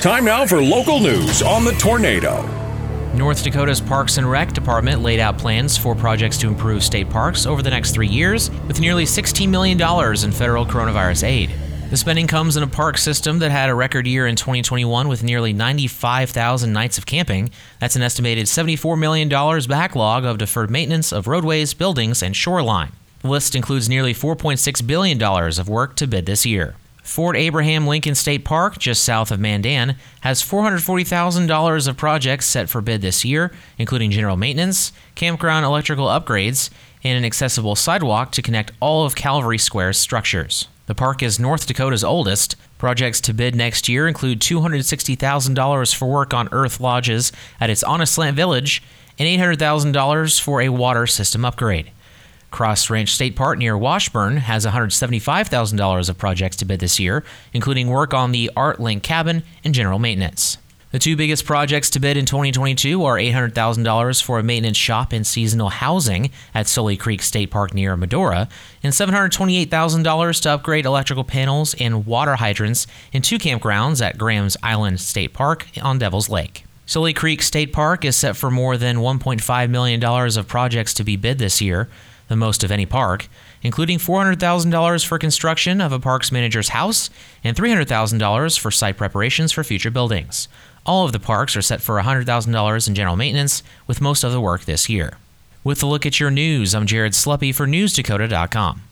Time now for local news on the Tornado. North Dakota's Parks and Rec Department laid out plans for projects to improve state parks over the next 3 years with nearly $16 million in federal coronavirus aid. The spending comes in a park system that had a record year in 2021 with nearly 95,000 nights of camping. That's an estimated $74 million backlog of deferred maintenance of roadways, buildings, and shoreline. The list includes nearly $4.6 billion of work to bid this year. Fort Abraham Lincoln State Park, just south of Mandan, has $440,000 of projects set for bid this year, including general maintenance, campground electrical upgrades, and an accessible sidewalk to connect all of Calvary Square's structures. The park is North Dakota's oldest. Projects to bid next year include $260,000 for work on earth lodges at its On a Slant Village and $800,000 for a water system upgrade. Cross Ranch State Park near Washburn has $175,000 of projects to bid this year, including work on the Art Link cabin and general maintenance. The two biggest projects to bid in 2022 are $800,000 for a maintenance shop and seasonal housing at Sully Creek State Park near Medora, and $728,000 to upgrade electrical panels and water hydrants in two campgrounds at Graham's Island State Park on Devil's Lake. Sully Creek State Park is set for more than $1.5 million of projects to be bid this year, the most of any park, including $400,000 for construction of a parks manager's house and $300,000 for site preparations for future buildings. All of the parks are set for $100,000 in general maintenance, with most of the work this year. With a look at your news, I'm Jared Sluppy for NewsDakota.com.